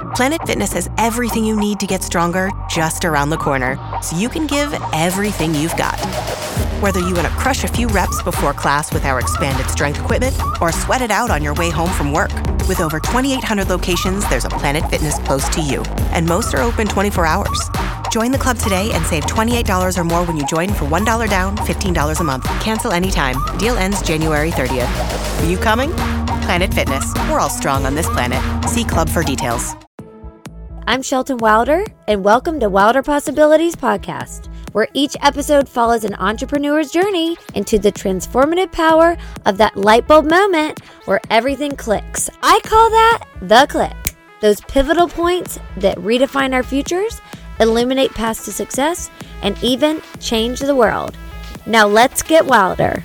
Planet Fitness has everything you need to get stronger just around the corner, so you can give everything you've got. Whether you want to crush a few reps before class with our expanded strength equipment or sweat it out on your way home from work. With over 2,800 locations, there's a Planet Fitness close to you, and most are open 24 hours. Join the club today and save $28 or more when you join for $1 down, $15 a month. Cancel anytime. Deal ends January 30th. Are you coming? Planet Fitness. We're all strong on this planet. See club for details. I'm Shelton Wilder, and welcome to Wilder Possibilities Podcast, where each episode follows an entrepreneur's journey into the transformative power of that light bulb moment where everything clicks. I call that the click. Those pivotal points that redefine our futures, illuminate paths to success, and even change the world. Now let's get wilder.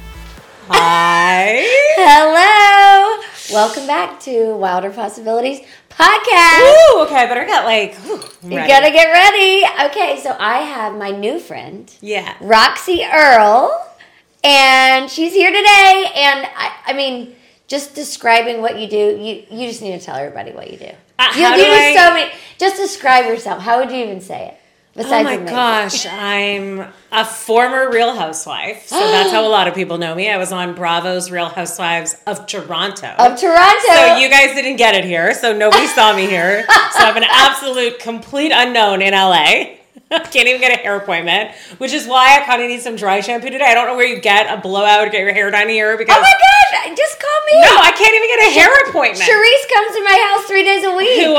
Hi. Hello. Welcome back to Wilder Possibilities Podcast. Ooh, okay, I better get You gotta get ready. Okay, so I have my new friend, yeah, Roxy Earl, and she's here today. And I mean, just describing what you do, you just need to tell everybody what you do. Just describe yourself. How would you even say it? Oh my gosh, I'm a former Real Housewife, so that's how a lot of people know me. I was on Bravo's Real Housewives of Toronto. So you guys didn't get it here, so nobody saw me here. So I'm an absolute complete unknown in LA. Can't even get a hair appointment, which is why I kind of need some dry shampoo today. I don't know where you get a blowout or get your hair done here because... Oh my gosh, just call me. No, I can't even get a hair appointment. Charisse comes to my house 3 days a week. Who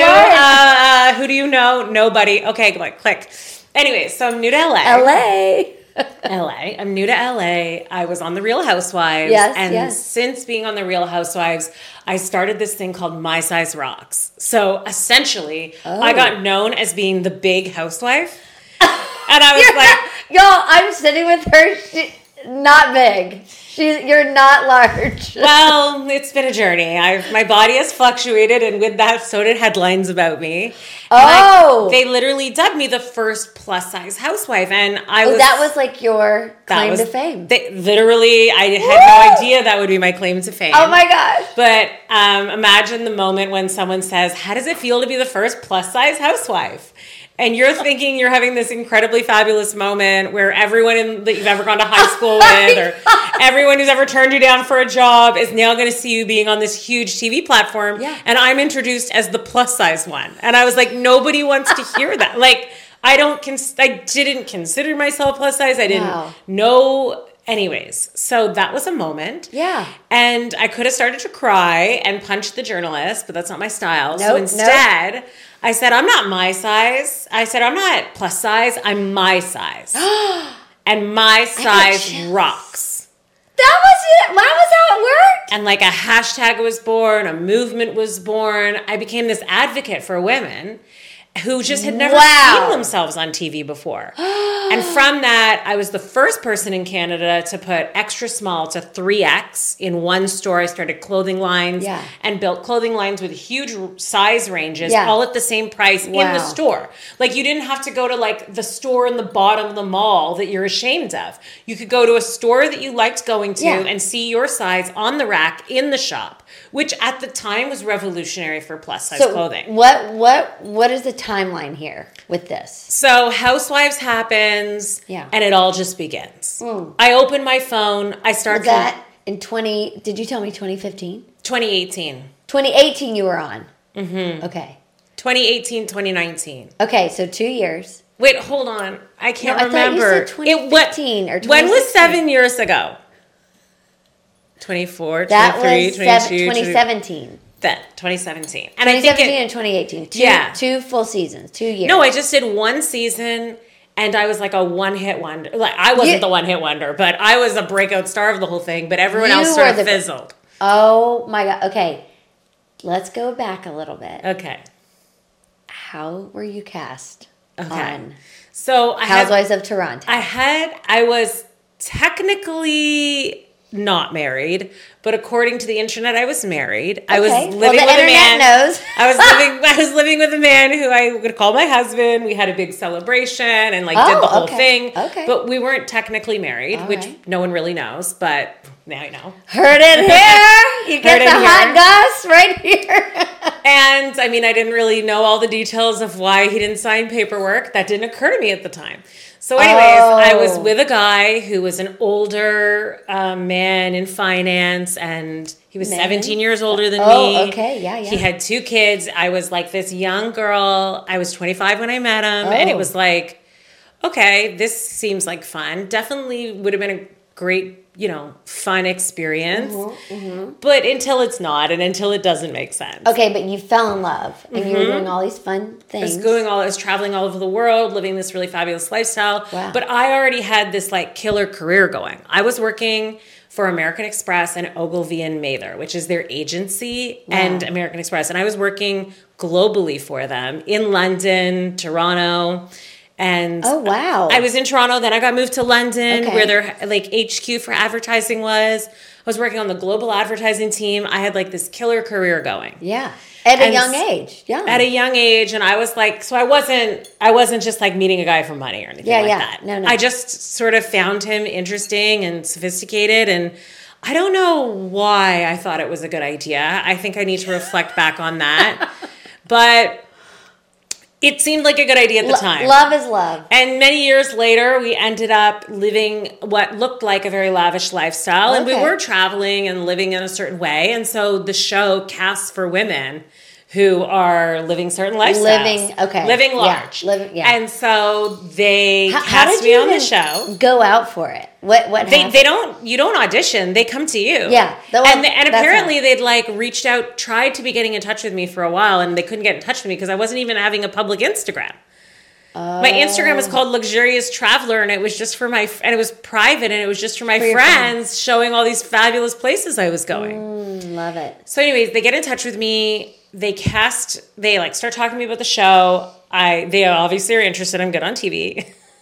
are you? Who do you know? Nobody. Okay, click. Anyway, so I'm new to LA. I'm new to LA. I was on The Real Housewives. Yes. Since being on The Real Housewives, I started this thing called My Size Rocks. So essentially, I got known as being the big housewife. And I was like... Y'all, I'm sitting with her. Not big. You're not large. Well, it's been a journey. My body has fluctuated, and with that, so did headlines about me. They literally dubbed me the first plus-size housewife, and that was like your claim to fame. I had no idea that would be my claim to fame. Oh my gosh! But imagine the moment when someone says, "How does it feel to be the first plus-size housewife?" And you're thinking you're having this incredibly fabulous moment where everyone that you've ever gone to high school with or everyone who's ever turned you down for a job is now going to see you being on this huge TV platform. Yeah. And I'm introduced as the plus size one. And I was like, nobody wants to hear that. Like, I didn't consider myself plus size. I didn't know. Anyways, so that was a moment. Yeah. And I could have started to cry and punch the journalist, but that's not my style. So instead... I said, I'm not my size. I said, I'm not plus size. I'm my size. And my size rocks. That was it. That was how it worked. And like a hashtag was born. A movement was born. I became this advocate for women who just had never seen themselves on TV before. And from that, I was the first person in Canada to put extra small to 3X in one store. I started clothing lines and built clothing lines with huge size ranges, all at the same price in the store. Like, you didn't have to go to like the store in the bottom of the mall that you're ashamed of. You could go to a store that you liked going to and see your size on the rack in the shop, which at the time was revolutionary for plus size clothing. What is the timeline here with this? So Housewives happens and it all just begins. I open my phone. I start... Was that in did you tell me 2015? 2018. 2018 you were on. Mm-hmm. Okay. 2018, 2019. Okay, so 2 years. Wait, hold on. I can't remember. I thought you said 2015 or 2016. When was 7 years ago? 24, 23, 22, 2017. Then 2017. And 2017 and 2018. Two full seasons, 2 years. No, I just did one season and I was like a one-hit wonder. Like, I wasn't the one-hit wonder, but I was a breakout star of the whole thing, but everyone else sort of fizzled. Oh my God. Okay. Let's go back a little bit. Okay. How were you cast on Housewives of Toronto? I was technically not married, but according to the internet, I was married. Okay. I was living with a man. Knows. I was living with a man who I would call my husband. We had a big celebration and did the whole thing. Okay. But we weren't technically married, which no one really knows, but now you know. Heard it here. You get the hot goss right here. And I mean, I didn't really know all the details of why he didn't sign paperwork. That didn't occur to me at the time. So anyways, I was with a guy who was an older man in finance, and he was 17 years older than me. Oh, okay. Yeah. He had 2 kids. I was like this young girl. I was 25 when I met him. And it was like, okay, this seems like fun. Definitely would have been a great, fun experience. But until it's not, and until it doesn't make sense. Okay, but you fell in love, and you were doing all these fun things. I was traveling all over the world, living this really fabulous lifestyle. Wow. But I already had this like killer career going. I was working for American Express and Ogilvy and Mather, which is their agency, and American Express. And I was working globally for them in London, Toronto. And I was in Toronto, then I got moved to London, where their like HQ for advertising was. I was working on the global advertising team. I had like this killer career going. Yeah. At a young age. Yeah. At a young age. And I was like, so I wasn't just like meeting a guy for money or anything that. No. I just sort of found him interesting and sophisticated, and I don't know why I thought it was a good idea. I think I need to reflect back on that. But it seemed like a good idea at the time. Love is love. And many years later, we ended up living what looked like a very lavish lifestyle. And we were traveling and living in a certain way. And so the show casts for women who are living certain lifestyles. Living large. And so they cast me on the show. Go out for it. What you don't audition, they come to you. Yeah. And apparently they'd like reached out, tried to be getting in touch with me for a while, and they couldn't get in touch with me because I wasn't even having a public Instagram. My Instagram was called Luxurious Traveler, and it was just and it was private, and it was just for my friends showing all these fabulous places I was going. Love it. So anyways, they get in touch with me. They start talking to me about the show. They obviously are interested. I'm good on TV.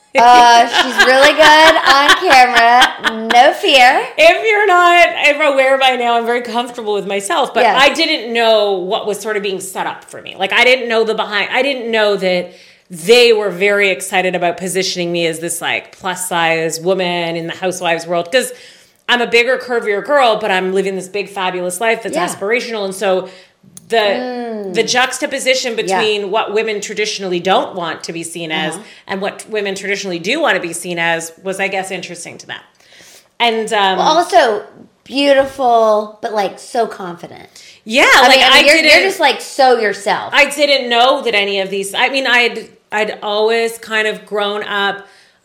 She's really good on camera. No fear. If you're not aware by now, I'm very comfortable with myself. But I didn't know what was sort of being set up for me. Like I didn't know I didn't know that they were very excited about positioning me as this like plus size woman in the housewives world. Because I'm a bigger, curvier girl, but I'm living this big, fabulous life that's aspirational. And so the juxtaposition between what women traditionally don't want to be seen as and what women traditionally do want to be seen as was, I guess, interesting to them. And also beautiful, but like so confident. Yeah, you're just like so yourself. I didn't know that any of these. I mean, I'd always kind of grown up.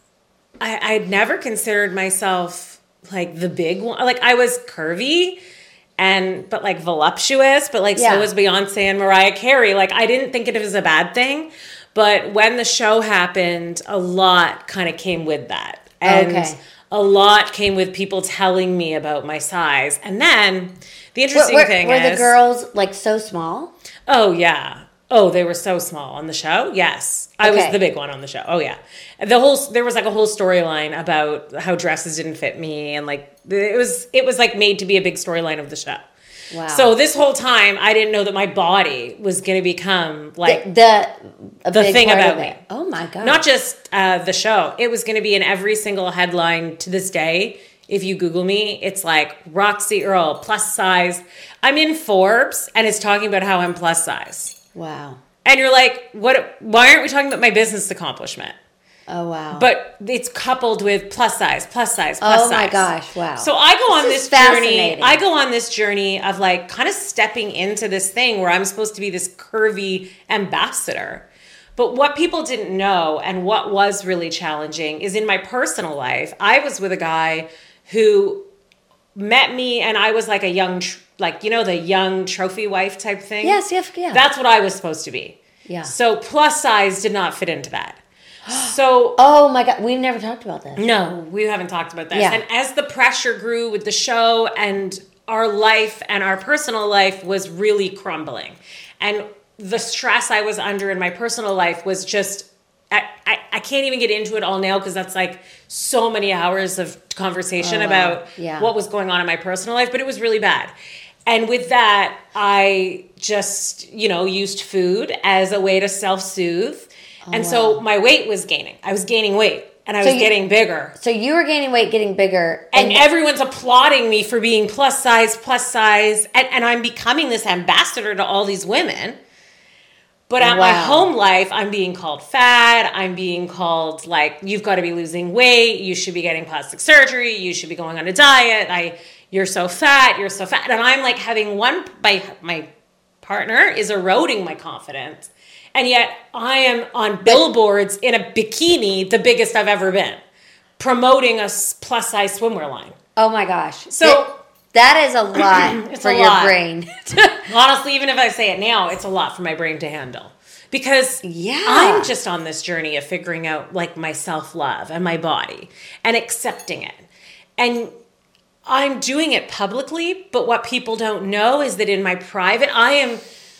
I'd never considered myself like the big one. Like I was curvy. But like voluptuous, but like so was Beyonce and Mariah Carey. Like I didn't think it was a bad thing, but when the show happened, a lot kind of came with that, and a lot came with people telling me about my size. And then the interesting thing were the girls like so small? Oh yeah. Oh, they were so small on the show. Yes, I was the big one on the show. Oh yeah, there was like a whole storyline about how dresses didn't fit me, and like it was like made to be a big storyline of the show. Wow. So this whole time, I didn't know that my body was going to become like the thing about me. Oh my god! Not just the show; it was going to be in every single headline to this day. If you Google me, it's like Roxy Earle plus size. I'm in Forbes, and it's talking about how I'm plus size. Wow. And you're like, what? Why aren't we talking about my business accomplishment? Oh, wow. But it's coupled with plus size. Oh, my gosh. Wow. So I go on this journey. I go on this journey of like kind of stepping into this thing where I'm supposed to be this curvy ambassador. But what people didn't know and what was really challenging is in my personal life, I was with a guy who met me and I was like a young the young trophy wife type thing. Yes. That's what I was supposed to be. Yeah. So plus size did not fit into that. So. Oh my God. We've never talked about this. No, we haven't talked about this. Yeah. And as the pressure grew with the show and our life and our personal life was really crumbling. And the stress I was under in my personal life was just, I can't even get into it all now because that's like so many hours of conversation about what was going on in my personal life, but it was really bad. And with that, I just, used food as a way to self-soothe. So my weight was gaining. I was gaining weight. and I was getting bigger. So you were gaining weight, getting bigger. And everyone's applauding me for being plus size. And I'm becoming this ambassador to all these women. But at my home life, I'm being called fat. I'm being called like, you've got to be losing weight. You should be getting plastic surgery. You should be going on a diet. You're so fat. You're so fat. And I'm like having my partner is eroding my confidence. And yet I am on billboards in a bikini, the biggest I've ever been, promoting a plus size swimwear line. Oh my gosh. So that is a lot for your brain. Honestly, even if I say it now, it's a lot for my brain to handle. Because I'm just on this journey of figuring out like my self-love and my body and accepting it. And I'm doing it publicly, but what people don't know is that in my private, I'm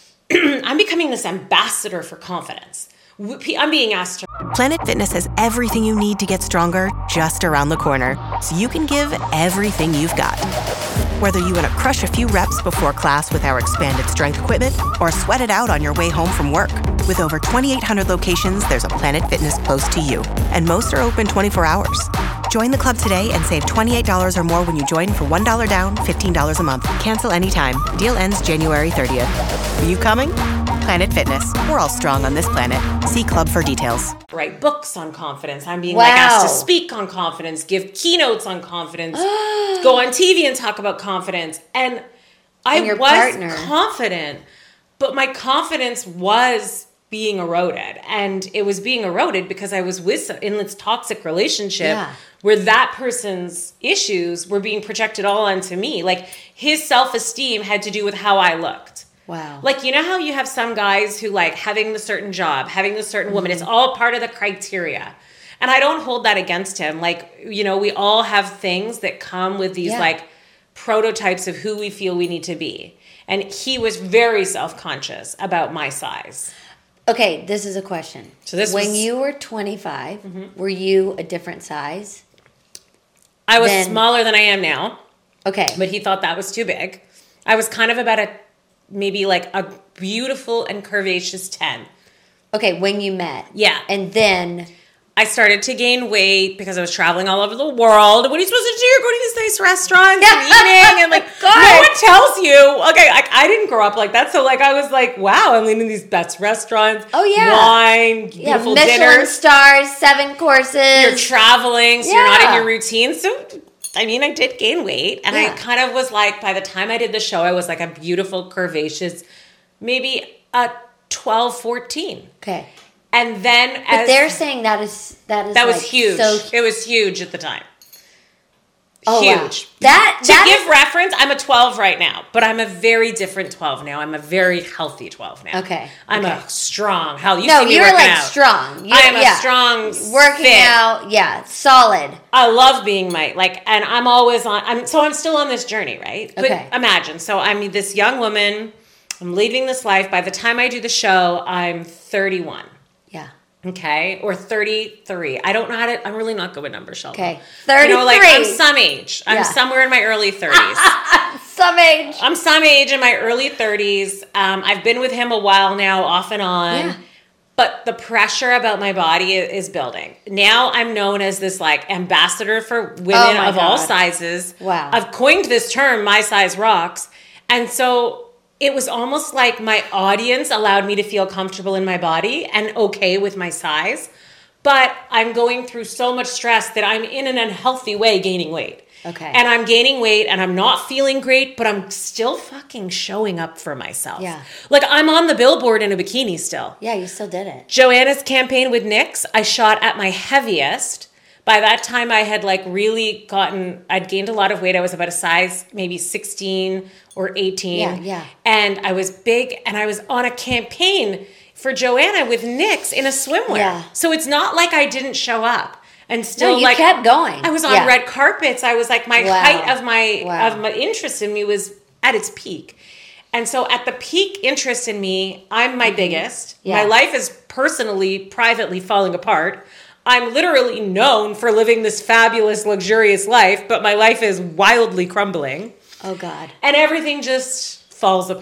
becoming this ambassador for confidence. I'm being asked to... Planet Fitness has everything you need to get stronger just around the corner, so you can give everything you've got. Whether you want to crush a few reps before class with our expanded strength equipment or sweat it out on your way home from work. With over 2,800 locations, there's a Planet Fitness close to you, and most are open 24 hours. Join the club today and save $28 or more when you join for $1 down, $15 a month. Cancel anytime. Deal ends January 30th. Are you coming? Planet Fitness. We're all strong on this planet. See club for details. Write books on confidence. I'm being like asked to speak on confidence, give keynotes on confidence, go on TV and talk about confidence. And I was confident, but my confidence was being eroded. And it was being eroded because I was in this toxic relationship where that person's issues were being projected all onto me. Like his self-esteem had to do with how I looked. Wow. Like, you know how you have some guys who like having the certain job, having the certain woman, it's all part of the criteria. And I don't hold that against him. Like, you know, we all have things that come with these like prototypes of who we feel we need to be. And he was very self-conscious about my size. Okay, this is a question. So when you were 25, were you a different size? I was smaller than I am now. Okay. But he thought that was too big. I was kind of about maybe like a beautiful and curvaceous 10. Okay, when you met. Yeah. And then... I started to gain weight because I was traveling all over the world. What are you supposed to do? You're going to these nice restaurants and eating and like, no one tells you. Okay, I didn't grow up like that. So like, I was like, wow, I'm eating these best restaurants. Oh yeah. Wine, beautiful Michelin dinners. stars, 7 courses. You're traveling, so you're not in your routine. So, I mean, I did gain weight. And I kind of was like, by the time I did the show, I was like a beautiful, curvaceous, maybe a 12, 14. Okay. And then but they're saying that was huge. It was huge at the time. Oh, huge. Wow. To give reference, I'm a 12 right now, but I'm a very different 12 now. I'm a very healthy 12 now. Okay. I'm a strong, you're like strong. I am a strong, working fit. out, solid. I love being and I'm always I'm still on this journey, right? Okay. But imagine, so I'm this young woman, I'm leading this life. By the time I do the show, I'm 31. Yeah. Okay. Or 33. I don't know I'm really not good with numbers, Sheldon. Okay. 33. You know, like I'm some age. I'm somewhere in my early 30s. Some age. I'm some age in my early 30s. I've been with him a while now, off and on. Yeah. But the pressure about my body is building. Now I'm known as this like ambassador for women of all sizes. Wow. I've coined this term, my size rocks. And so it was almost like my audience allowed me to feel comfortable in my body and okay with my size. But I'm going through so much stress that I'm in an unhealthy way gaining weight. Okay. And I'm gaining weight and I'm not feeling great, but I'm still fucking showing up for myself. Yeah. Like I'm on the billboard in a bikini still. Yeah, you still did it. Joanna's campaign with NYX, I shot at my heaviest. By that time, I had like really I'd gained a lot of weight. I was about a size maybe 16 or 18. Yeah. And I was big and I was on a campaign for Joanna with NYX in a swimwear. Yeah. So it's not like I didn't show up. And still you kept going. I was on red carpets. I was like, my height of my interest in me was at its peak. And so at the peak interest in me, I'm my biggest. Yeah. My life is privately falling apart. I'm literally known for living this fabulous, luxurious life, but my life is wildly crumbling. Oh, God. And everything just falls apart.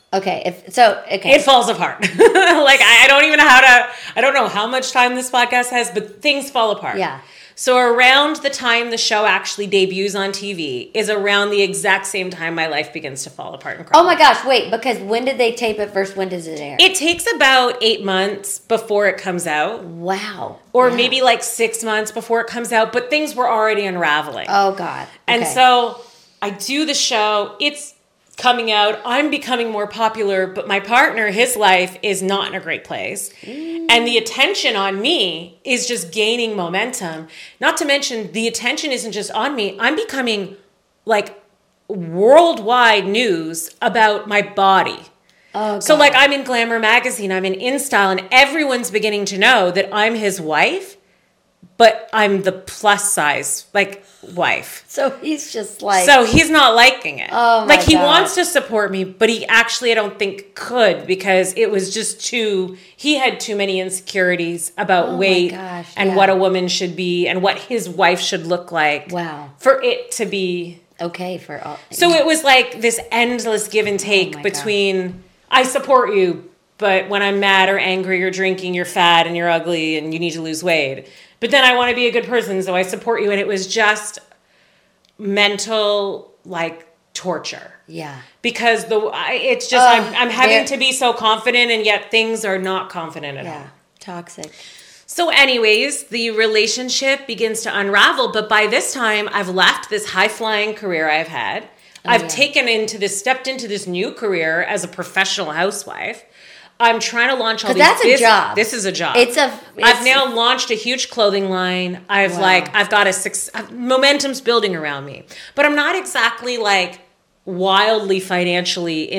Okay. It falls apart. Like, I don't even know I don't know how much time this podcast has, but things fall apart. Yeah. So around the time the show actually debuts on TV is around the exact same time my life begins to fall apart and crumble. Oh my gosh, wait, because when did they tape it versus when does it air? It takes about 8 months before it comes out. Wow. Or maybe like 6 months before it comes out, but things were already unraveling. Oh God. Okay. And so I do the show, it's coming out, I'm becoming more popular, but my partner, his life is not in a great place. And the attention on me is just gaining momentum. Not to mention, the attention isn't just on me. I'm becoming like worldwide news about my body. Oh, God. So like I'm in Glamour magazine, I'm in InStyle, and everyone's beginning to know that I'm his wife, but I'm the plus size, like, wife. So he's just like... So he's not liking it. Oh, my Like, he God. wants to support me, but he actually, I don't think, could, because it was just he had too many insecurities about weight and what a woman should be and what his wife should look like. Wow. For it to be... Okay, for all... So it was like this endless give and take between, I support you, but when I'm mad or angry or drinking, you're fat and you're ugly and you need to lose weight. But then I want to be a good person, so I support you. And it was just mental, like, torture. Yeah. Because it's just, I'm having to be so confident, and yet things are not confident at all. Yeah, toxic. So anyways, the relationship begins to unravel. But by this time, I've left this high-flying career I've had. I've stepped into this new career as a professional housewife. I'm trying to launch all these. That's a job. This is a job. I've now launched a huge clothing line. I've got momentum's building around me, but I'm not exactly like wildly financially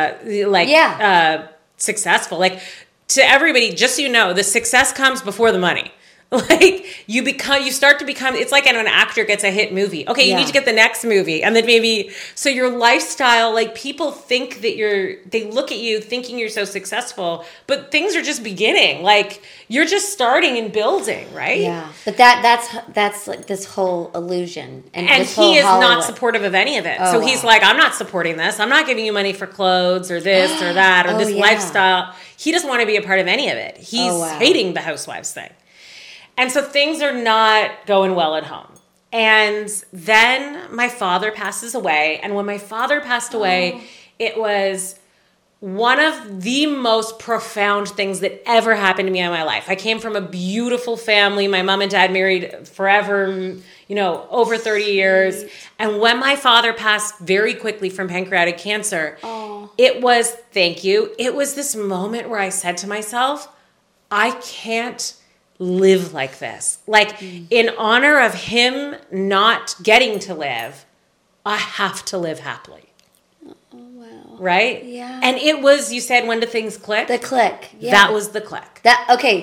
successful. Like, to everybody, just so you know, the success comes before the money. Like, you start to become, it's like when an actor gets a hit movie. Okay, you need to get the next movie. And then so your lifestyle, like, people think that they look at you thinking you're so successful, but things are just beginning. Like, you're just starting and building, right? Yeah. But that's like this whole illusion. And he is not supportive of any of it. Oh, so he's like, I'm not supporting this. I'm not giving you money for clothes or this or that or this lifestyle. He doesn't want to be a part of any of it. He's hating the housewives thing. And so things are not going well at home. And then my father passes away. And when my father passed away, it was one of the most profound things that ever happened to me in my life. I came from a beautiful family. My mom and dad married forever, over 30 years. And when my father passed very quickly from pancreatic cancer, it was this moment where I said to myself, I can't live like this. Like, in honor of him not getting to live, I have to live happily. Oh, wow. Right? Yeah. And it was, you said, when do things click? The click. Yeah. That was the click. That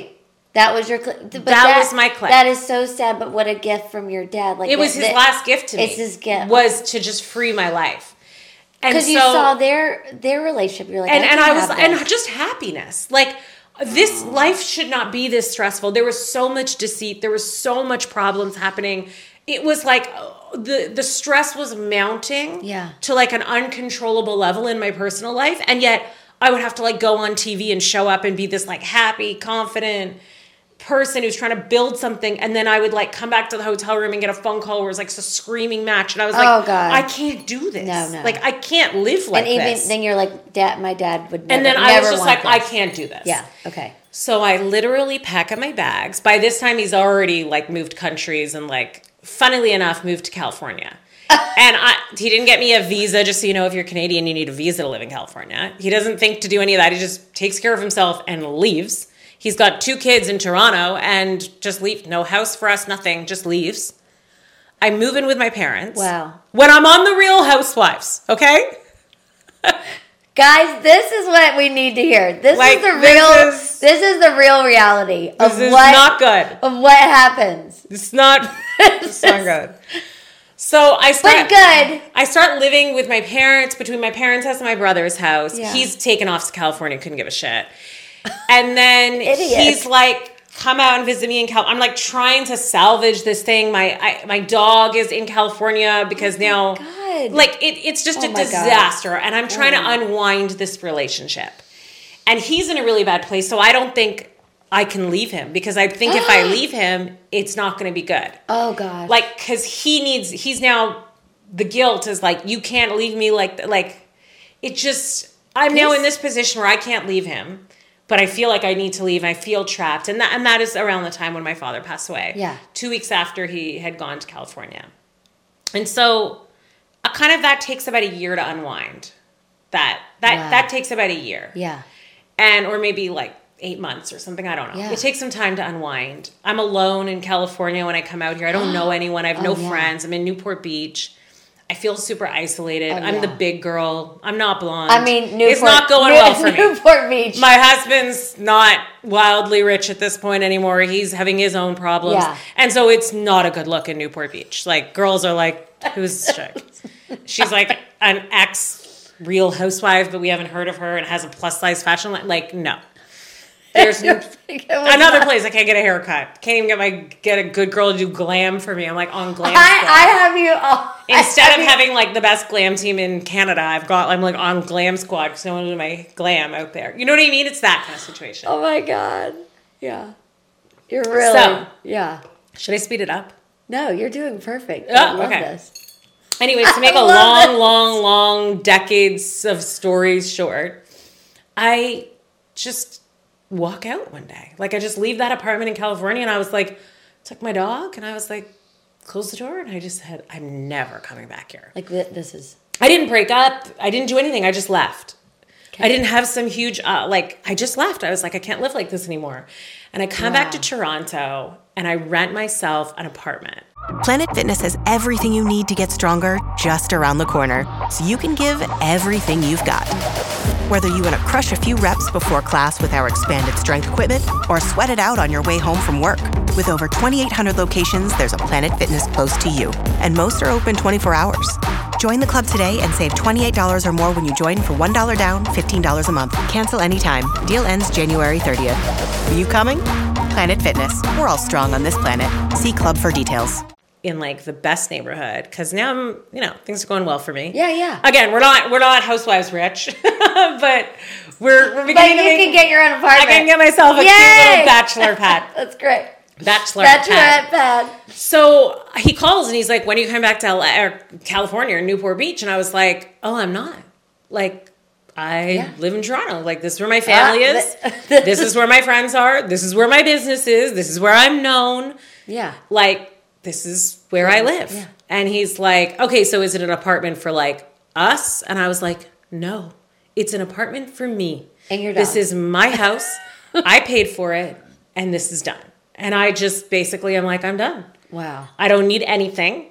was your click. But that was my click. That is so sad, but what a gift from your dad. Like, it was his last gift to me. It's his gift. Was to just free my life. Because you saw their relationship. You're like, and just happiness. Like, this life should not be this stressful. There was so much deceit. There was so much problems happening. It was like the stress was mounting to like an uncontrollable level in my personal life. And yet I would have to like go on TV and show up and be this like happy, confident person who's trying to build something. And then I would like come back to the hotel room and get a phone call where it was like a screaming match. And I was like, oh God, I can't do this. No. Like, I can't live like this. And even then you're like, my dad would never. And then I was just like, I can't do this. Yeah. Okay. So I literally pack up my bags. By this time, he's already like moved countries and like, funnily enough, moved to California. And he didn't get me a visa. Just so you know, if you're Canadian, you need a visa to live in California. He doesn't think to do any of that. He just takes care of himself and leaves. He's got 2 kids in Toronto and just leaves. No house for us, nothing. Just leaves. I move in with my parents. Wow. When I'm on The Real Housewives, okay? Guys, this is what we need to hear. This is the real reality of this is not good. Of what happens. It's not good. So I start living with my parents, between my parents' house and my brother's house. Yeah. He's taken off to California, couldn't give a shit. And then he's like come out and visit me in I'm like trying to salvage this thing. My dog is in California because now, like it's just a disaster. God. And I'm trying to unwind this relationship. And he's in a really bad place. So I don't think I can leave him because I think if I leave him, it's not going to be good. Oh God. Like, cause he's now, the guilt is like, you can't leave me like it just, I'm now in this position where I can't leave him. But I feel like I need to leave. I feel trapped. And that is around the time when my father passed away. Yeah. 2 weeks after he had gone to California. And so that takes about a year to unwind. That takes about a year. Yeah. Or maybe like 8 months or something. I don't know. Yeah. It takes some time to unwind. I'm alone in California when I come out here. I don't know anyone. I have no friends. I'm in Newport Beach. I feel super isolated. I'm the big girl. I'm not blonde. I mean, it's not going well for me. Newport Beach. My husband's not wildly rich at this point anymore. He's having his own problems. Yeah. And so it's not a good look in Newport Beach. Like, girls are like, who's she? She's like an ex-Real Housewife, but we haven't heard of her and has a plus-size fashion line. Like, no. There's another place I can't get a haircut. Can't even get a good girl to do glam for me. I'm like on Glam Squad. I have you. Instead of having like the best glam team in Canada, I'm like on Glam Squad because no one do my glam out there. You know what I mean? It's that kind of situation. Oh my God. Yeah. You're really. Yeah. Should I speed it up? No, you're doing perfect. I love this. Anyways, to make a long decades of stories short, I just walk out one day. Like I just leave that apartment in California and I was like, took my dog and I was like, close the door and I just said, I'm never coming back here. Like this is... I didn't break up. I didn't do anything. I just left. Okay. I didn't have some huge, I just left. I was like, I can't live like this anymore. And I come back to Toronto and I rent myself an apartment. Planet Fitness has everything you need to get stronger just around the corner, so you can give everything you've got. Whether you want to crush a few reps before class with our expanded strength equipment or sweat it out on your way home from work. With over 2,800 locations, there's a Planet Fitness close to you, and most are open 24 hours. Join the club today and save $28 or more when you join for $1 down, $15 a month. Cancel anytime. Deal ends January 30th. Are you coming? Planet Fitness. We're all strong on this planet. See club for details. In like the best neighborhood because now I'm, things are going well for me. Yeah. Again, we're not housewives rich, but we're beginning. But you can get your own apartment. I can get myself a cute little bachelor pad. That's great. Bachelorette pad. So he calls and he's like, "When are you coming back to LA or California or Newport Beach?" And I was like, "Oh, I'm not. Like, I live in Toronto. Like, this is where my family is. This is where my friends are. This is where my business is. This is where I'm known. Yeah. Like." This is where I live. Yeah. And he's like, okay, so is it an apartment for like us? And I was like, no, it's an apartment for me. And your dog. This is my house. I paid for it and this is done. And I just basically, I'm like, I'm done. Wow. I don't need anything.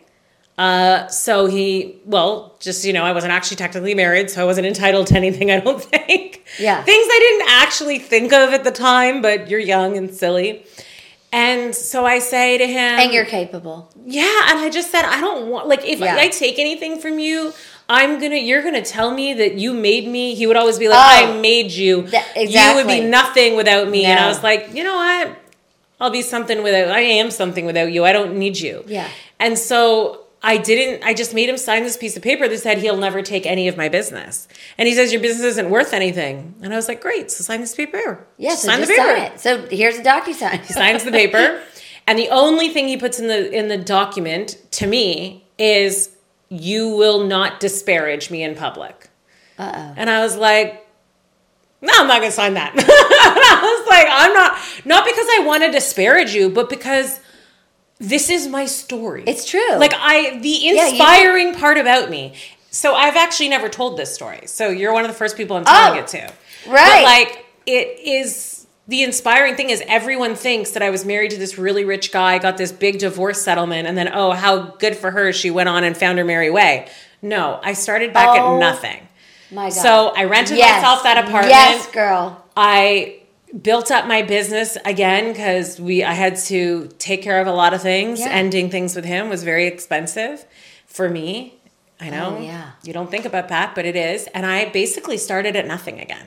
So I wasn't actually technically married, so I wasn't entitled to anything, I don't think. Yeah. Things I didn't actually think of at the time, but you're young and silly. And so I say to him... And you're capable. Yeah, and I just said, I don't want... Like, if I take anything from you, you're going to tell me that you made me. He would always be like, I made you. Exactly. You would be nothing without me. No. And I was like, you know what? I'll be something without... I am something without you. I don't need you. Yeah. And so... I just made him sign this piece of paper that said he'll never take any of my business. And he says, your business isn't worth anything. And I was like, great, so sign this paper. Yes, sign the paper. Sign it. So here's a DocuSign. He signs the paper. And the only thing he puts in the document to me is, you will not disparage me in public. Uh-oh. And I was like, no, I'm not going to sign that. And I was like, not because I want to disparage you, but because... this is my story. It's true. Like the inspiring part about me. So I've actually never told this story. So you're one of the first people I'm telling it to. Right. But like it is, the inspiring thing is everyone thinks that I was married to this really rich guy, got this big divorce settlement, and then, oh, how good for her. She went on and found her merry way. No, I started back at nothing. My God. So I rented myself that apartment. Yes, girl. I built up my business again because I had to take care of a lot of things. Yeah. Ending things with him was very expensive for me. I know. Oh, yeah. You don't think about that, but it is. And I basically started at nothing again.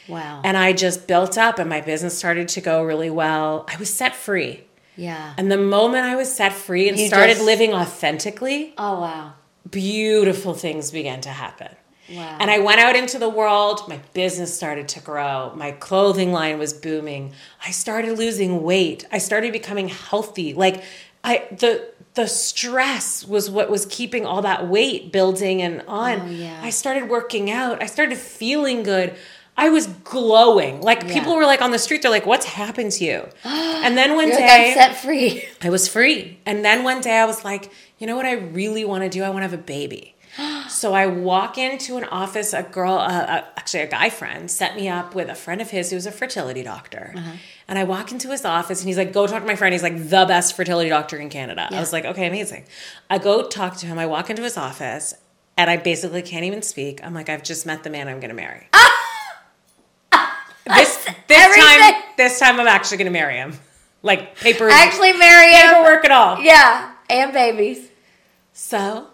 Wow. And I just built up and my business started to go really well. I was set free. Yeah. And the moment I was set free and started living authentically, oh, wow, beautiful things began to happen. Wow. And I went out into the world. My business started to grow. My clothing line was booming. I started losing weight. I started becoming healthy. Like the stress was what was keeping all that weight building and on. Oh, yeah. I started working out. I started feeling good. I was glowing. Like people were like on the street, they're like, what's happened to you? And then one day I'm set free. I was free. And then one day I was like, you know what I really want to do? I want to have a baby. So I walk into an office, a girl, actually a guy friend, set me up with a friend of his who was a fertility doctor. And I walk into his office and he's like, go talk to my friend. He's like the best fertility doctor in Canada. I was like, okay, amazing. I go talk to him. I walk into his office and I basically can't even speak. I'm like, I've just met the man I'm going to marry. This time I'm actually going to marry him. Like paperwork and all. Yeah. And babies. So,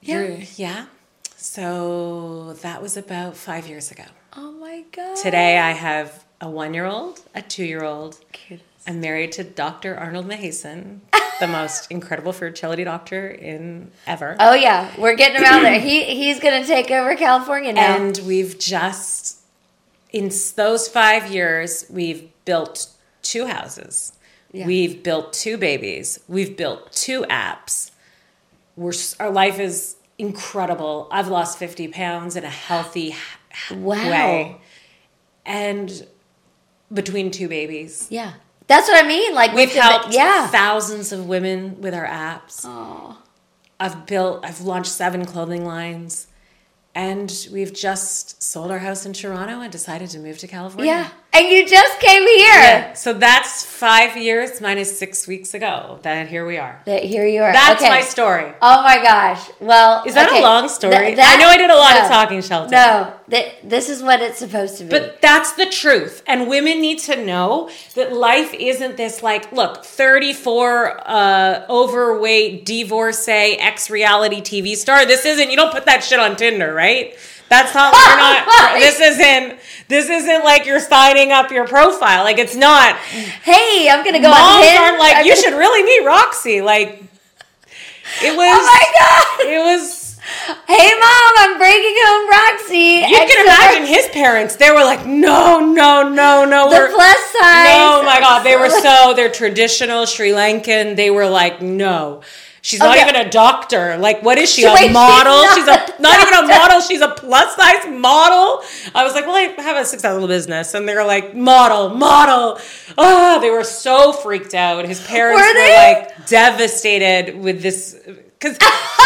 So that was about 5 years ago. Oh my God. Today I have a 1-year-old, a 2-year-old. I'm married to Dr. Arnold Mahason, the most incredible fertility doctor in ever. Oh yeah. We're getting him out there. He's going to take over California now. And we've just, in those 5 years, we've built 2 houses. Yeah. We've built 2 babies. We've built 2 apps. Our life is incredible. I've lost 50 pounds in a healthy way. And between 2 babies. Yeah. That's what I mean. Like we've helped thousands of women with our apps. Oh. I've launched 7 clothing lines. And we've just sold our house in Toronto and decided to move to California. Yeah. And you just came here. Yeah. So that's 5 years minus 6 weeks ago. Then here we are. Here you are. That's my story. Oh my gosh. Well, is that a long story? I know I did a lot of talking, Shelton. No, this is what it's supposed to be. But that's the truth. And women need to know that life isn't this like, look, 34 overweight, divorcee, ex-reality TV star. This isn't, you don't put that shit on Tinder, right? That's not, we're not, this isn't like you're signing up your profile. Like it's not. Hey, I'm going to go on Hinge. Moms aren't like, you should really meet Roxy. Like, it was. Oh my God. It was. Hey mom, I'm breaking home Roxy. You can imagine his parents. They were like, no. The plus size. No, my God. They're traditional Sri Lankan. They were like, no. She's not even a doctor. Like, what is she? A model? She's not even a model. She's a plus size model. I was like, well, I have a successful business. And they were like, model. Oh, they were so freaked out. His parents were like devastated with this. Because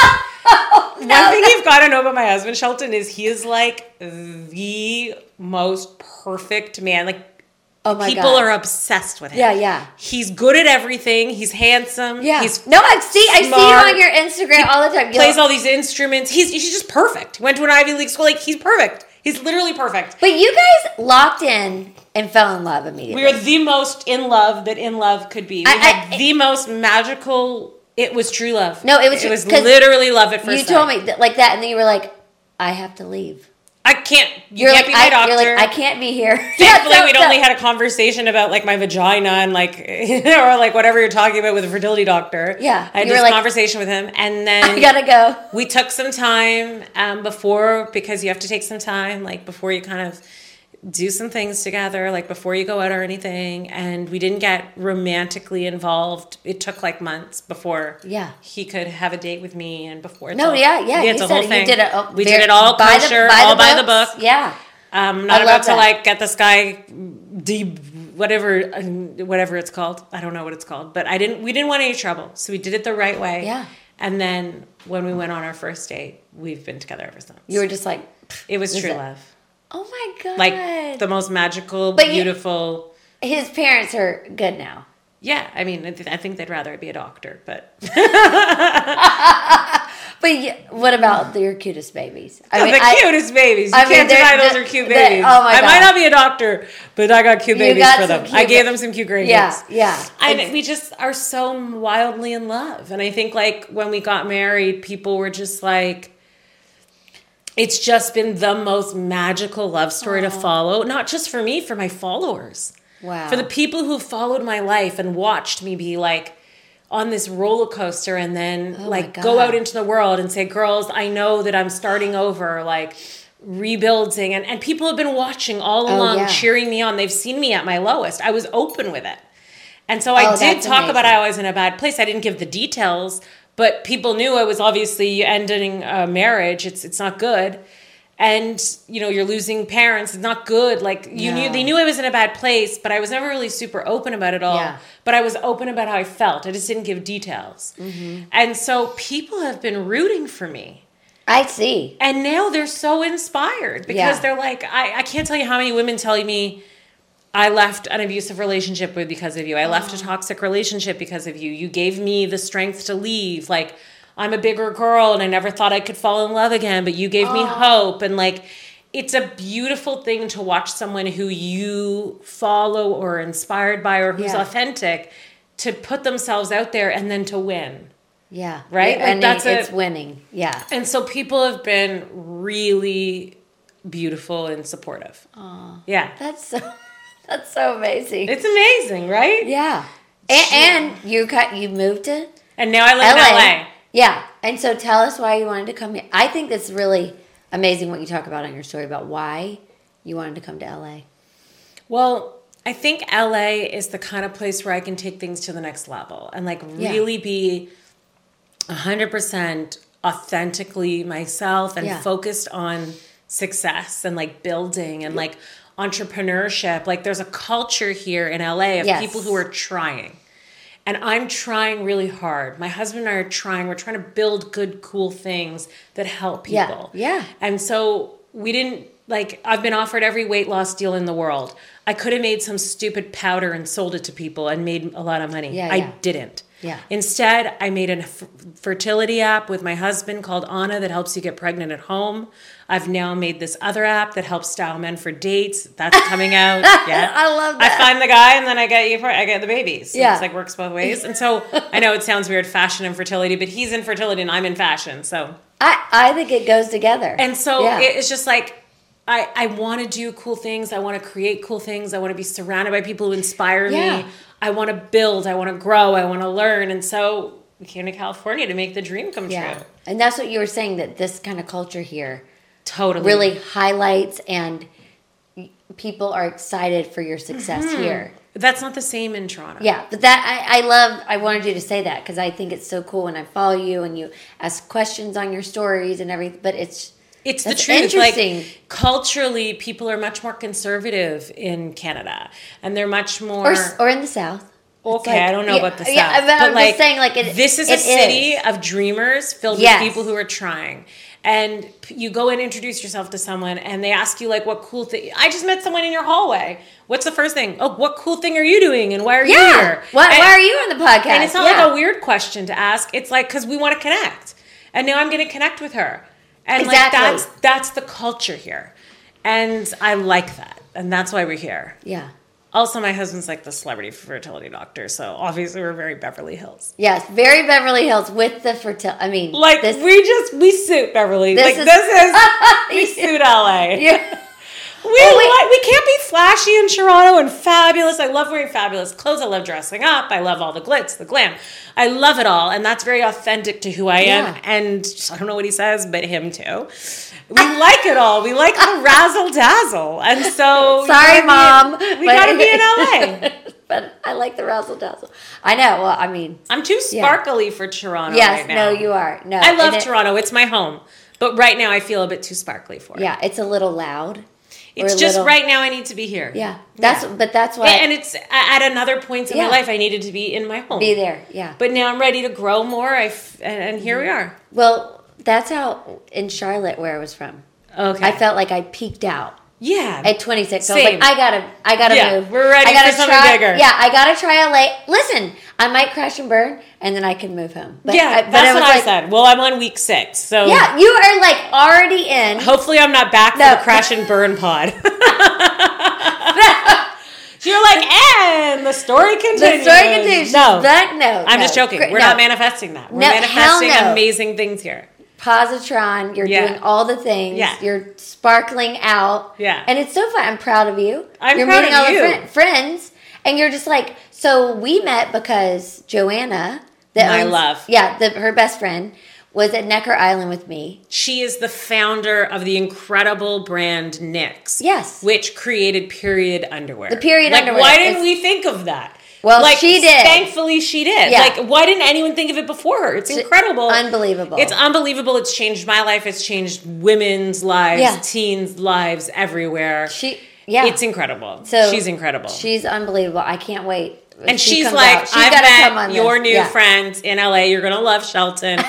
one thing you've got to know about my husband, Shelton, is he is like the most perfect man. Like, people are obsessed with him. Yeah. He's good at everything. He's handsome. Yeah. I see you on your Instagram all the time. Plays all these instruments. He's just perfect. Went to an Ivy League school. Like, he's perfect. He's literally perfect. But you guys locked in and fell in love immediately. We were the most in love that in love could be. We had the most magical. It was true love. No, it was literally love at first sight. You told me like that, and then you were like, I have to leave. I can't. You can't be my doctor. You're like, I can't be here. Thankfully, we'd only had a conversation about like my vagina and like, or like whatever you're talking about with a fertility doctor. Yeah, I had this conversation with him, and then I gotta go. We took some time before, because you have to take some time, like before you kind of do some things together, like before you go out or anything. And we didn't get romantically involved. It took like months before he could have a date with me, and before it's a whole thing. We did it all kosher, all by the book. Yeah. I'm not about to like get this guy whatever it's called. I don't know what it's called, but we didn't want any trouble, so we did it the right way. Yeah. And then when we went on our first date, we've been together ever since. You were just like, it was true love. Oh my God. Like the most magical, beautiful. His parents are good now. Yeah. I mean, I think they'd rather be a doctor, but. But what about your cutest babies? Cutest babies. You can't deny those are cute babies. Oh my God. I might not be a doctor, but I got cute babies for them. I gave them some cute grandkids. Yeah. And we just are so wildly in love. And I think like when we got married, people were just like, it's just been the most magical love story to follow, not just for me, for my followers. Wow. For the people who followed my life and watched me be like on this roller coaster and then go out into the world and say, girls, I know that I'm starting over, like rebuilding. And people have been watching all along, cheering me on. They've seen me at my lowest. I was open with it. And so I did talk about how I was in a bad place. I didn't give the details, but people knew I was obviously ending a marriage. It's not good. And, you know, you're losing parents. It's not good. Like, they knew I was in a bad place, but I was never really super open about it all. Yeah. But I was open about how I felt. I just didn't give details. Mm-hmm. And so people have been rooting for me. I see. And now they're so inspired because they're like, I can't tell you how many women tell me, I left an abusive relationship because of you. I left a toxic relationship because of you. You gave me the strength to leave. Like, I'm a bigger girl and I never thought I could fall in love again, but you gave me hope. And like, it's a beautiful thing to watch someone who you follow or are inspired by or who's authentic to put themselves out there and then to win. Yeah. Right? Yeah, like and it's winning. Yeah. And so people have been really beautiful and supportive. Oh, yeah. That's so amazing. It's amazing, right? Yeah. And you moved to? And now I live in LA. Yeah. And so tell us why you wanted to come here. I think that's really amazing what you talk about in your story about why you wanted to come to LA. Well, I think LA is the kind of place where I can take things to the next level and like really be 100% authentically myself and focused on success and like building and like entrepreneurship. Like there's a culture here in LA of people who are trying. And I'm trying really hard. My husband and I are trying. We're trying to build good, cool things that help people. Yeah. And so we didn't, like, I've been offered every weight loss deal in the world. I could have made some stupid powder and sold it to people and made a lot of money. I didn't. Yeah. Instead, I made a fertility app with my husband called Anna that helps you get pregnant at home. I've now made this other app that helps style men for dates. That's coming out. Yeah, I love that. I find the guy and then I get the babies. So it's like works both ways. And so I know it sounds weird, fashion and fertility, but he's in fertility and I'm in fashion. So I think it goes together. And so it's just like I want to do cool things. I want to create cool things. I want to be surrounded by people who inspire me. I want to build. I want to grow. I want to learn. And so we came to California to make the dream come true. And that's what you were saying, that this kind of culture here totally really highlights and people are excited for your success here. That's not the same in Toronto. Yeah, but I wanted you to say that because I think it's so cool when I follow you and you ask questions on your stories and everything, but it's the truth. Like, culturally, people are much more conservative in Canada, and they're much more or in the South. Okay, I don't know about the South, but I'm just saying, like, this is a city of dreamers filled with people who are trying. And you go and introduce yourself to someone, and they ask you, like, what cool thing. I just met someone in your hallway. What's the first thing? Oh, what cool thing are you doing, and why are you here? Why are you on the podcast? And it's not like a weird question to ask. It's like, because we want to connect, and now I'm going to connect with her. And like that's the culture here. And I like that. And that's why we're here. Yeah. Also, my husband's like the celebrity fertility doctor. So obviously we're very Beverly Hills. Yes, very Beverly Hills with the fertility. I mean, like we suit Beverly. We suit LA. Yeah. We can't be flashy in Toronto and fabulous. I love wearing fabulous clothes. I love dressing up. I love all the glitz, the glam. I love it all. And that's very authentic to who I am. And I don't know what he says, but him too. We like it all. We like the razzle dazzle. And so... Sorry, Mom. We got to be in LA. But I like the razzle dazzle. I know. Well, I mean... I'm too sparkly for Toronto right now. No, you are. No, I love Toronto. It's my home. But right now I feel a bit too sparkly for it. Yeah, it's a little loud. It's just right now I need to be here. Yeah. But that's why. And it's at another point in my life I needed to be in my home. Be there, yeah. But now I'm ready to grow more and here we are. Well, that's how in Charlotte where I was from. Okay. I felt like I peaked out. Yeah. At 26. So Same. I was like, I gotta move. We're ready for something bigger. Yeah, I gotta try LA. Listen, I might crash and burn and then I can move home. But that's what I said. Well, I'm on week 6. So yeah, you are like already in. Hopefully I'm not back for the crash and burn pod. You're like, and the story continues. The story continues. No. No. I'm just joking. We're not manifesting that. We're manifesting amazing things here. positron. You're doing all the things. Yeah. You're sparkling out. Yeah. And it's so fun. I'm proud of you. I'm you're proud meeting of all you. the friends. And you're just like, so we met because Joanna, her best friend, was at Necker Island with me. She is the founder of the incredible brand Knix. Yes. Which created period underwear. The period underwear. Why didn't we think of that? Well, she did. Thankfully, she did. Yeah. Why didn't anyone think of it before her? It's incredible. Unbelievable. It's unbelievable. It's changed my life. It's changed women's lives, teens' lives everywhere. It's incredible. So she's incredible. She's unbelievable. I can't wait. And she's like, I've met your new friend in LA. You're going to love Shelton.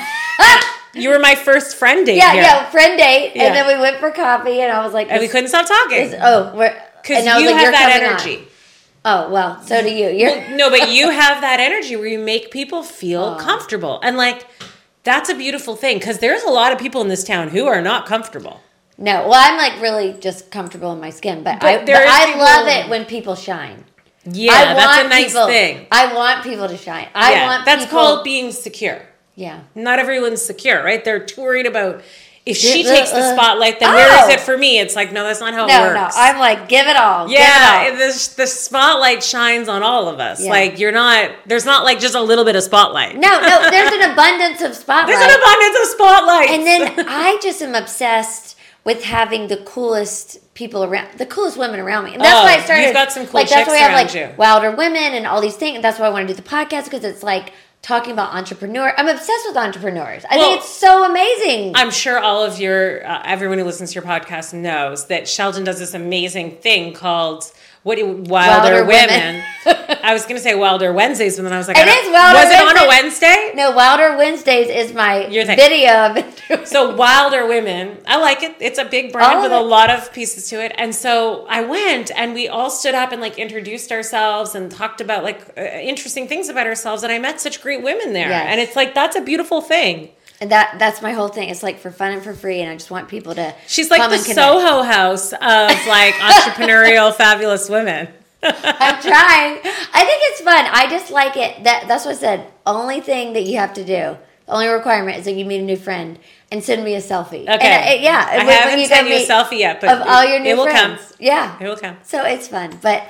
You were my first friend date here. Yeah, friend date. And then we went for coffee, and I was like... And we couldn't stop talking. Because you have that energy. Oh, well, so do you. But you have that energy where you make people feel comfortable. And, that's a beautiful thing. Because there's a lot of people in this town who are not comfortable. No. Well, I'm, really just comfortable in my skin. But I love it when people shine. Yeah, that's a nice thing. I want people to shine. That's called being secure. Yeah. Not everyone's secure, right? They're too worried about if she takes the spotlight, then where is it for me? It's like, no, that's not how it works. No, I'm like, give it all. Yeah, the spotlight shines on all of us. Yeah. There's not just a little bit of spotlight. No, there's an abundance of spotlight. There's an abundance of spotlight. And then I just am obsessed with having the coolest people around, the coolest women around me. And that's why I started. You've got some cool chicks that's why I have you. Wilder Women and all these things. And that's why I want to do the podcast, because it's talking about entrepreneur. I'm obsessed with entrepreneurs. I think it's so amazing. I'm sure all of everyone who listens to your podcast knows that Sheldon does this amazing thing called Wilder Women. I was going to say Wilder Wednesdays, but then I was like, it is Wilder Wednesdays. Was it on a Wednesday? No, Wilder Wednesdays is my video. So Wilder Women, I like it. It's a big brand with a lot of pieces to it. And so I went and we all stood up and introduced ourselves and talked about interesting things about ourselves. And I met such great women there. Yes. And it's that's a beautiful thing. And that's my whole thing. It's for fun and for free, and I just want people to. She's like the Soho House of entrepreneurial, fabulous women. I'm trying. I think it's fun. I just like it. That's what I said. Only thing that you have to do, the only requirement is that you meet a new friend and send me a selfie. Okay. And I haven't sent you a selfie yet, but of all your new it will friends. come. Yeah, it will come. So it's fun, but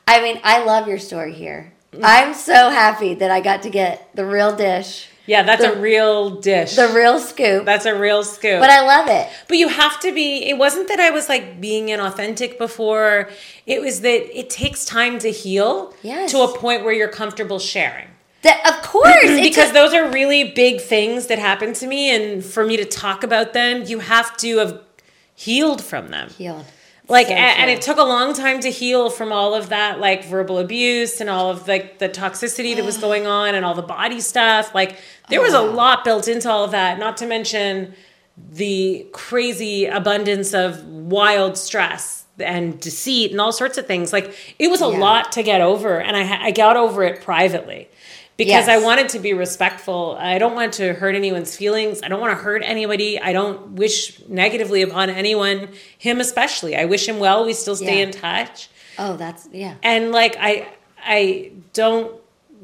I love your story here. I'm so happy that I got to get the real dish. Yeah, that's a real dish. The real scoop. That's a real scoop. But I love it. But you have to be, it wasn't that I was being inauthentic before. It was that it takes time to heal to a point where you're comfortable sharing. Of course. Because those are really big things that happened to me. And for me to talk about them, you have to have healed from them. And it took a long time to heal from all of that, verbal abuse and all of the toxicity that was going on and all the body stuff. There was a lot built into all of that, not to mention the crazy abundance of wild stress and deceit and all sorts of things. It was a lot to get over, and I got over it privately. Because I wanted to be respectful. I don't want to hurt anyone's feelings. I don't want to hurt anybody. I don't wish negatively upon anyone, him especially. I wish him well. We still stay in touch. Oh, that's, And I don't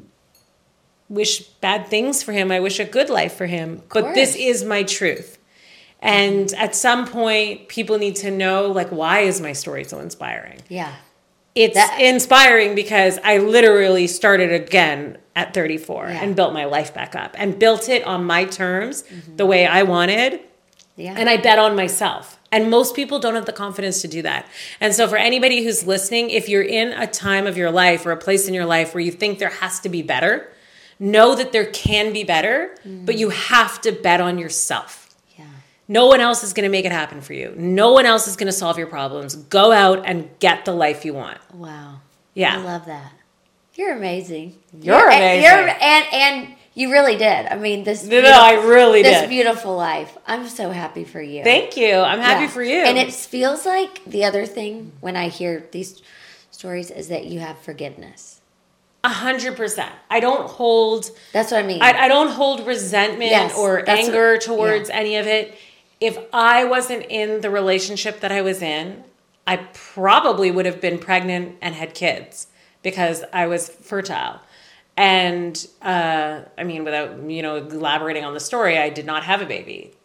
wish bad things for him. I wish a good life for him. But this is my truth. And at some point, people need to know, why is my story so inspiring? Yeah. It's inspiring because I literally started again at 34 and built my life back up and built it on my terms, the way I wanted. Yeah. And I bet on myself. And most people don't have the confidence to do that. And so for anybody who's listening, if you're in a time of your life or a place in your life where you think there has to be better, know that there can be better, but you have to bet on yourself. No one else is going to make it happen for you. No one else is going to solve your problems. Go out and get the life you want. Wow. Yeah. I love that. You're amazing. You're amazing. And you really did. I mean, this beautiful life. I'm so happy for you. Thank you. I'm happy for you. And it feels like the other thing when I hear these stories is that you have forgiveness. 100%. I don't hold... That's what I mean. I don't hold resentment or anger towards any of it. If I wasn't in the relationship that I was in, I probably would have been pregnant and had kids because I was fertile. And, without, elaborating on the story, I did not have a baby.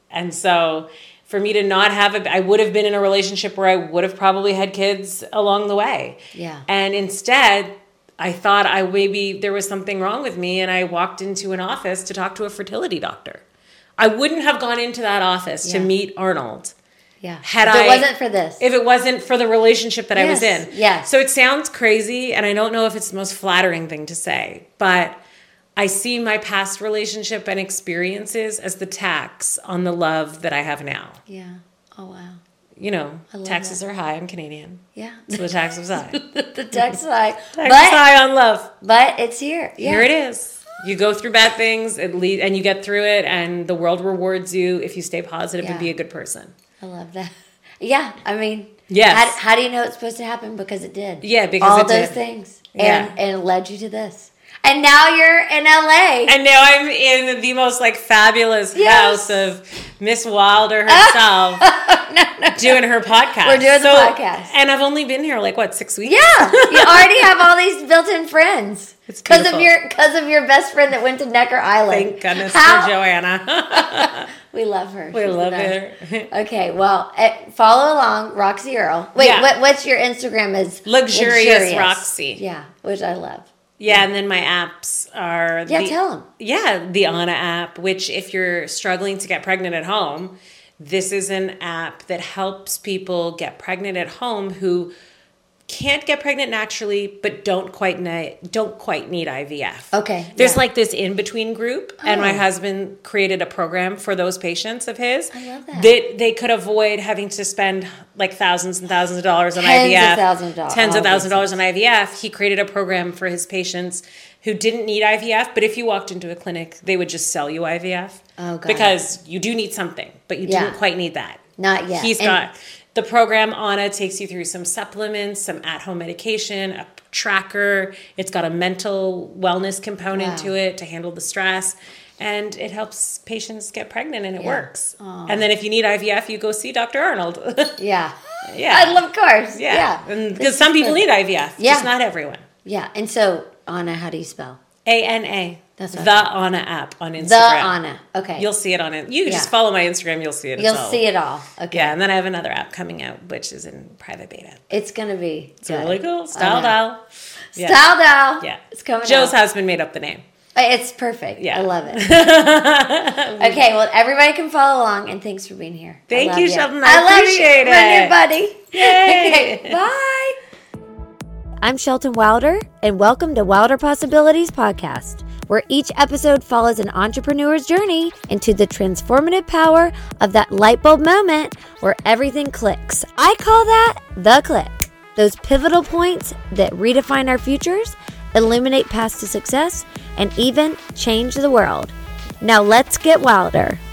And so for me to not have I would have been in a relationship where I would have probably had kids along the way. Yeah. And instead, I thought maybe there was something wrong with me, and I walked into an office to talk to a fertility doctor. I wouldn't have gone into that office to meet Arnold. Yeah. If it wasn't for this. If it wasn't for the relationship that I was in. Yes. So it sounds crazy, and I don't know if it's the most flattering thing to say, but I see my past relationship and experiences as the tax on the love that I have now. Yeah. Oh, wow. You know, taxes are high. I'm Canadian. Yeah. So the tax was high. The tax is high. Tax is high on love. But it's here. Yeah. Here it is. You go through bad things, and you get through it, and the world rewards you if you stay positive and be a good person. I love that. Yeah. I mean, yes. How do you know it's supposed to happen? Because it did. Yeah, because all it did. those things. And it led you to this. And now you're in LA. And now I'm in the most fabulous house of Miss Wilder herself doing her podcast. We're doing the podcast. And I've only been here 6 weeks? Yeah. You already have all these built-in friends. It's beautiful. Because of your best friend that went to Necker Island. Thank goodness for Joanna. We love her. We love her. Okay, well, follow along, Roxy Earle. Wait, what's your Instagram is? Luxurious Roxy. Yeah, which I love. Yeah, and then my apps are... tell them. Yeah, the Anna app, which if you're struggling to get pregnant at home, this is an app that helps people get pregnant at home who can't get pregnant naturally, but don't quite need IVF. Okay. There's this in-between group, and my husband created a program for those patients of his. I love that. They could avoid having to spend thousands and thousands of dollars on IVF. Tens of thousands of dollars on IVF. He created a program for his patients who didn't need IVF, but if you walked into a clinic, they would just sell you IVF. Oh, God. Because you do need something, but you didn't quite need that. Not yet. He's got... The program, Anna, takes you through some supplements, some at-home medication, a tracker. It's got a mental wellness component to it to handle the stress. And it helps patients get pregnant, and it works. Aww. And then if you need IVF, you go see Dr. Arnold. Yeah. Yeah. Of course. Yeah. Because some people need IVF, just not everyone. Yeah. And so, Anna, how do you spell? ANA. That's the Anna app on Instagram. The Anna. Okay. You'll see it on it. You just follow my Instagram. You'll see it. You'll see it all. Okay. Yeah, and then I have another app coming out, which is in private beta. It's going to be It's really cool. Style Doll. Yeah. Style Doll. Yeah. It's coming Joe's out. husband made up the name. It's perfect. Yeah. I love it. Okay, well, everybody can follow along, and thanks for being here. Thank you, Sheldon. I appreciate it. Run your buddy. Yay. Okay, bye. I'm Shelton Wilder, and welcome to Wilder Possibilities Podcast, where each episode follows an entrepreneur's journey into the transformative power of that light bulb moment where everything clicks. I call that the click. Those pivotal points that redefine our futures, illuminate paths to success, and even change the world. Now let's get wilder.